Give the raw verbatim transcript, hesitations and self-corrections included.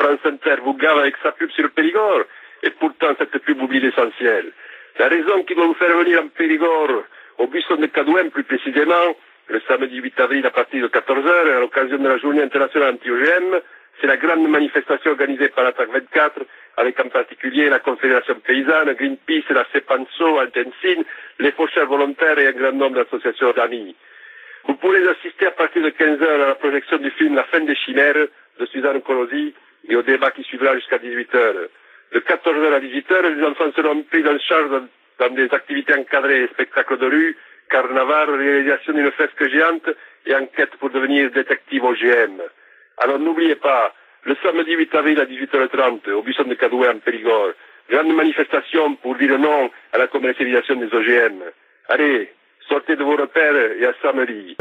France Inter vous gave avec sa pub sur le Périgord, et pourtant cette pub oublie l'essentiel. La raison qui doit vous faire venir en Périgord, au buisson de Cadouin plus précisément, le samedi huit avril à partir de quatorze heures, à l'occasion de la journée internationale anti-O G M, c'est la grande manifestation organisée par la T A C vingt-quatre, avec en particulier la Confédération Paysanne, Greenpeace, la CEPANSO, Altensin, les faucheurs volontaires et un grand nombre d'associations d'amis. Vous pourrez assister à partir de quinze heures à la projection du film La fin des chimères de Suzanne Colosi et au débat qui suivra jusqu'à dix-huit heures. De quatorze heures à dix-huit heures, les enfants seront pris en charge dans des activités encadrées, spectacles de rue, carnaval, réalisation d'une fresque géante et enquête pour devenir détective O G M. Alors n'oubliez pas, le samedi huit avril à dix-huit heures trente, au buisson de Cadouin en Périgord, grande manifestation pour dire non à la commercialisation des O G M. Allez, sortez de vos repères et à samedi.